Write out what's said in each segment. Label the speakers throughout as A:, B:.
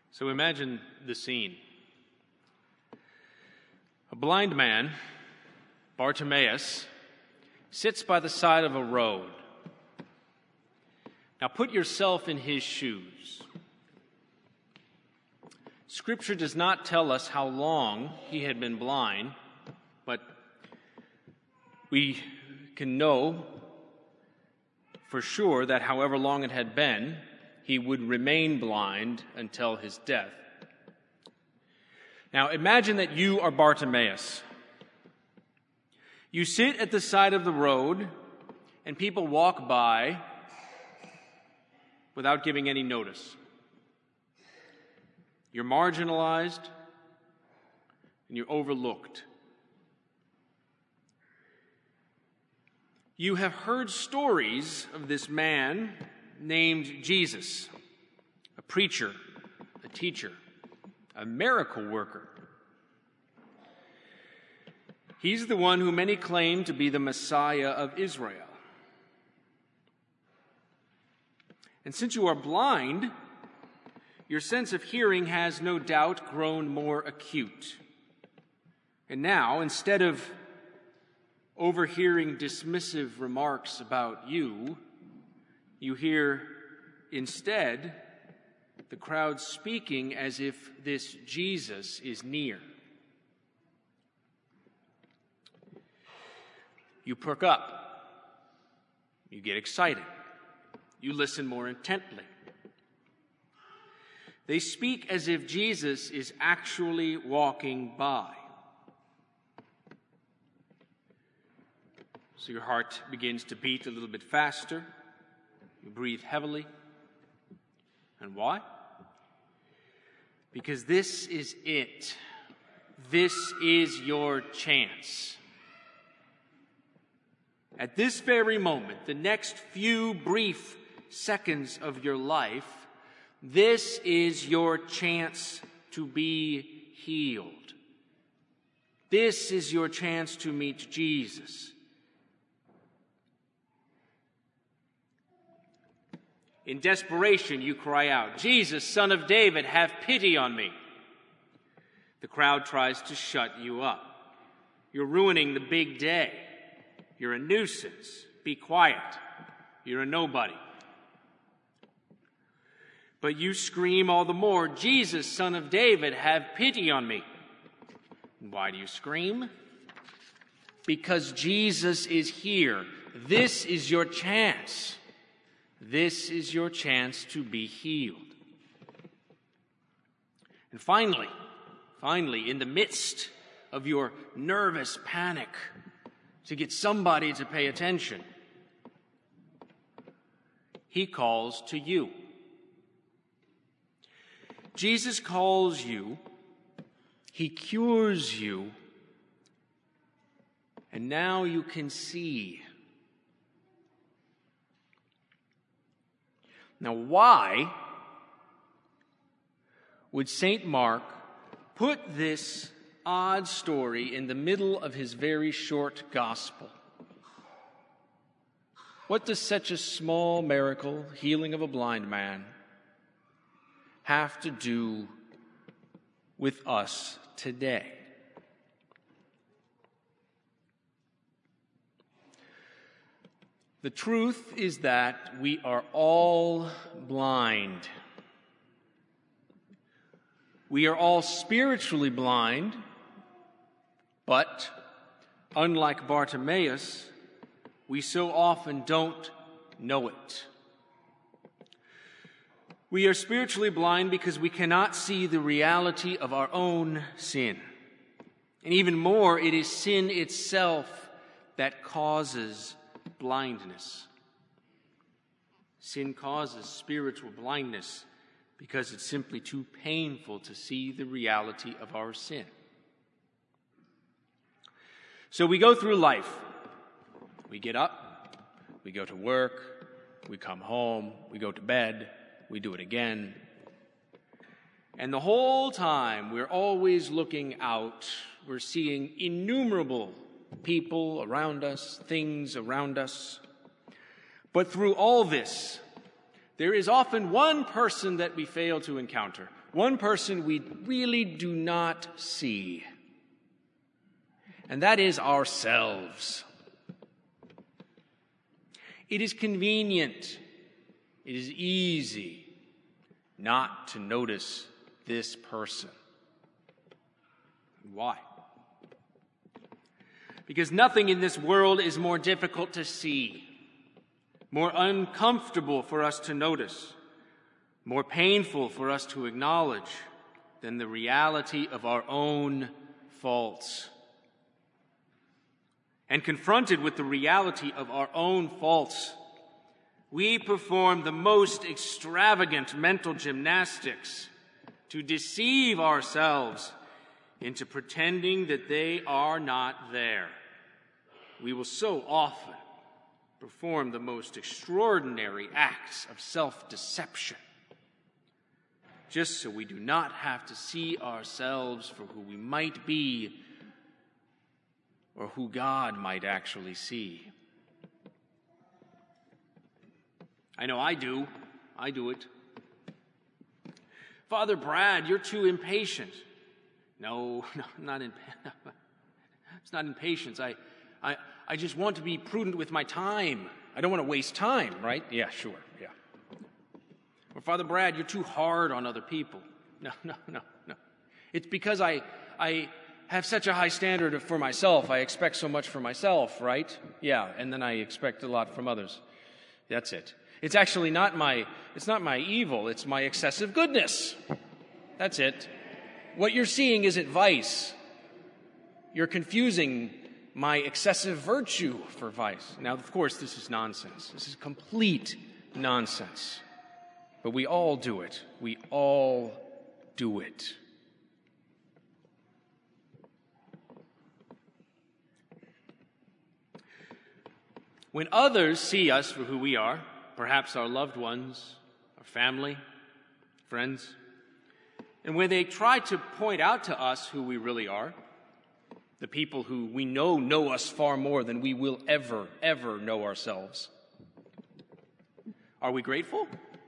A: So imagine the scene. A blind man, Bartimaeus, sits by the side of a road. Now put yourself in his shoes. Scripture does not tell us how long he had been blind, but we can know for sure that however long it had been, he would remain blind until his death. Now imagine that you are Bartimaeus. You sit at the side of the road and people walk by without giving any notice. You're marginalized and you're overlooked. You have heard stories of this man named Jesus, a preacher, a teacher, a miracle worker. He's the one who many claim to be the Messiah of Israel. And since you are blind, your sense of hearing has no doubt grown more acute. And now, instead of overhearing dismissive remarks about you, you hear instead the crowd speaking as if this Jesus is near. You perk up. You get excited. You listen more intently. They speak as if Jesus is actually walking by. So your heart begins to beat a little bit faster. You breathe heavily. And why? Because this is it. This is your chance. At this very moment, the next few brief seconds of your life, this is your chance to be healed. This is your chance to meet Jesus. In desperation, you cry out, "Jesus, Son of David, have pity on me." The crowd tries to shut you up. You're ruining the big day. You're a nuisance. Be quiet. You're a nobody. But you scream all the more, "Jesus, Son of David, have pity on me." Why do you scream? Because Jesus is here. This is your chance. This is your chance to be healed. And finally, in the midst of your nervous panic to get somebody to pay attention, he calls to you. Jesus calls you, he cures you, and now you can see. Now, why would St. Mark put this odd story in the middle of his very short gospel? What does such a small miracle, healing of a blind man, have to do with us today? The truth is that we are all blind. We are all spiritually blind, but unlike Bartimaeus, we so often don't know it. We are spiritually blind because we cannot see the reality of our own sin. And even more, it is sin itself that causes blindness. Sin causes spiritual blindness because it's simply too painful to see the reality of our sin. So we go through life. We get up, we go to work, we come home, we go to bed, we do it again. And the whole time we're always looking out, we're seeing innumerable people around us, things around us. But through all this, there is often one person that we fail to encounter, one person we really do not see, and that is ourselves. It is convenient, it is easy not to notice this person. Why? Because nothing in this world is more difficult to see, more uncomfortable for us to notice, more painful for us to acknowledge than the reality of our own faults. And confronted with the reality of our own faults, we perform the most extravagant mental gymnastics to deceive ourselves into pretending that they are not there. We will so often perform the most extraordinary acts of self-deception, just so we do not have to see ourselves for who we might be or who God might actually see. I know I do. I do it. Father Brad, you're too impatient. No, I'm not it's not impatience. I just want to be prudent with my time. I don't want to waste time, right? Yeah, sure, yeah. Or Father Brad, you're too hard on other people. No. It's because I have such a high standard for myself. I expect so much for myself, right? Yeah, and then I expect a lot from others. That's it. It's actually not my evil, it's my excessive goodness. That's it. What you're seeing isn't vice. You're confusing my excessive virtue for vice. Now, of course, this is nonsense. This is complete nonsense. But we all do it. We all do it. When others see us for who we are, perhaps our loved ones, our family, friends, and when they try to point out to us who we really are, the people who we know us far more than we will ever know ourselves, are we grateful?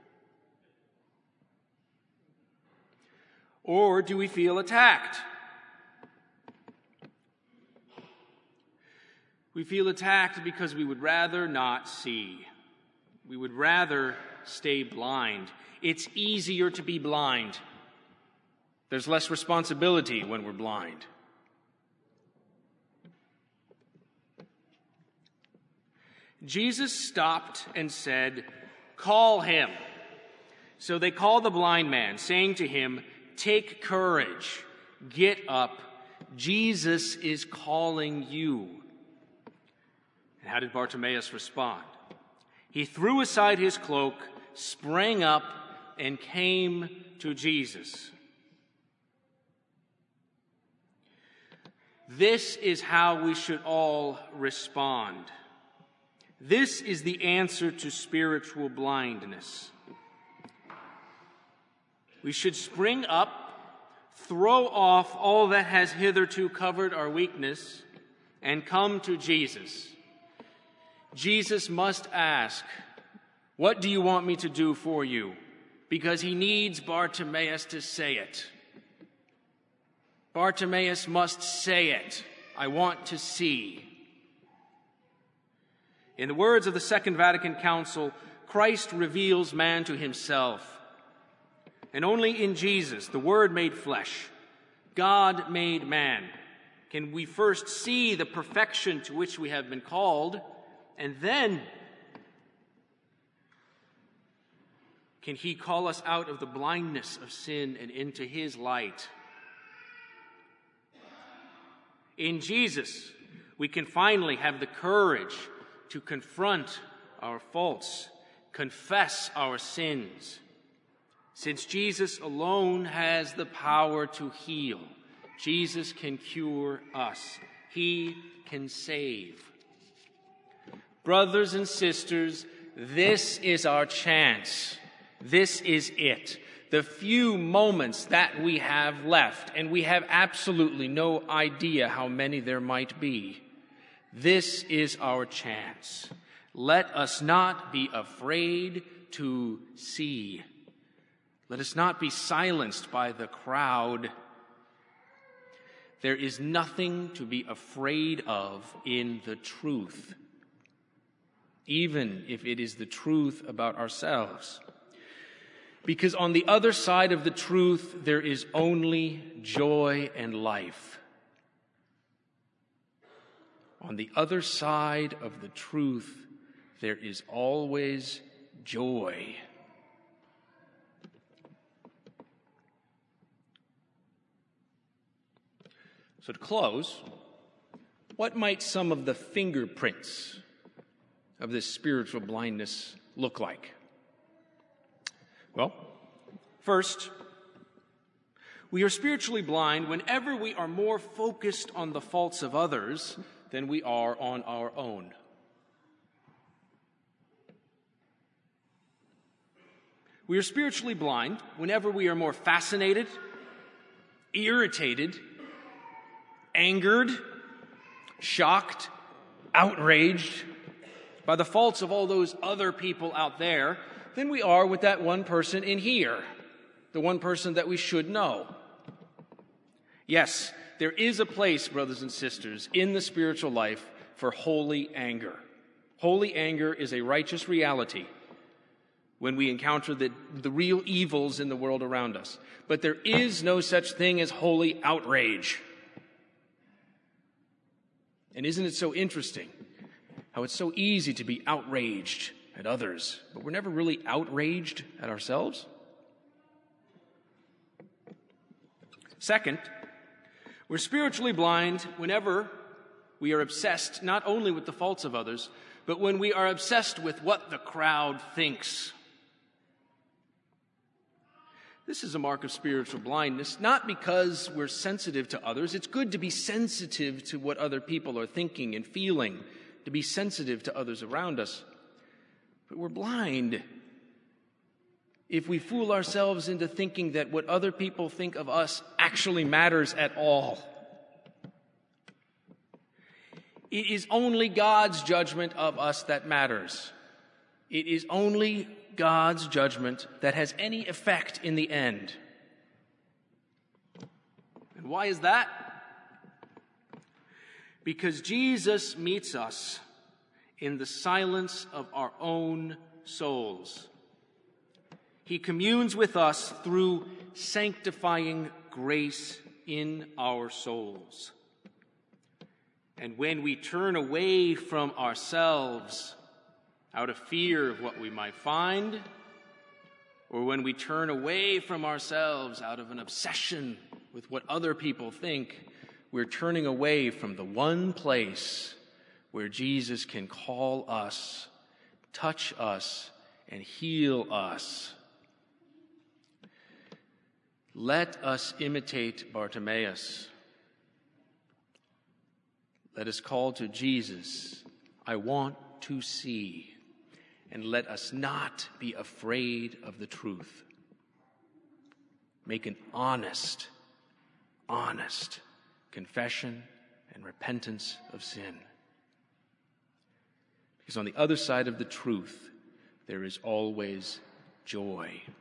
A: Or do we feel attacked? We feel attacked because we would rather not see. We would rather stay blind. It's easier to be blind. There's less responsibility when we're blind. Jesus stopped and said, "Call him." So they called the blind man, saying to him, "Take courage, get up. Jesus is calling you." And how did Bartimaeus respond? He threw aside his cloak, sprang up, and came to Jesus. This is how we should all respond. This is the answer to spiritual blindness. We should spring up, throw off all that has hitherto covered our weakness, and come to Jesus. Jesus must ask, "What do you want me to do for you?" Because he needs Bartimaeus to say it. Bartimaeus must say it. "I want to see." In the words of the Second Vatican Council, Christ reveals man to himself. And only in Jesus, the Word made flesh, God made man, can we first see the perfection to which we have been called, and then can he call us out of the blindness of sin and into his light. In Jesus, we can finally have the courage to confront our faults, confess our sins. Since Jesus alone has the power to heal, Jesus can cure us. He can save. Brothers and sisters, this is our chance. This is it. The few moments that we have left, and we have absolutely no idea how many there might be. This is our chance. Let us not be afraid to see. Let us not be silenced by the crowd. There is nothing to be afraid of in the truth, even if it is the truth about ourselves. Because on the other side of the truth, there is only joy and life. On the other side of the truth, there is always joy. So to close, what might some of the fingerprints of this spiritual blindness look like? Well, first, we are spiritually blind whenever we are more focused on the faults of others than we are on our own. We are spiritually blind whenever we are more fascinated, irritated, angered, shocked, outraged by the faults of all those other people out there than we are with that one person in here, the one person that we should know. Yes, there is a place, brothers and sisters, in the spiritual life for holy anger. Holy anger is a righteous reality when we encounter the real evils in the world around us. But there is no such thing as holy outrage. And isn't it so interesting how it's so easy to be outraged at others, but we're never really outraged at ourselves? Second, we're spiritually blind whenever we are obsessed not only with the faults of others, but when we are obsessed with what the crowd thinks. This is a mark of spiritual blindness, not because we're sensitive to others. It's good to be sensitive to what other people are thinking and feeling, to be sensitive to others around us. But we're blind if we fool ourselves into thinking that what other people think of us actually matters at all. It is only God's judgment of us that matters. It is only God's judgment that has any effect in the end. And why is that? Because Jesus meets us in the silence of our own souls. He communes with us through sanctifying grace in our souls. And when we turn away from ourselves out of fear of what we might find, or when we turn away from ourselves out of an obsession with what other people think, we're turning away from the one place where Jesus can call us, touch us, and heal us. Let us imitate Bartimaeus. Let us call to Jesus, I want to see. And let us not be afraid of the truth. Make an honest confession and repentance of sin. Because on the other side of the truth, there is always joy.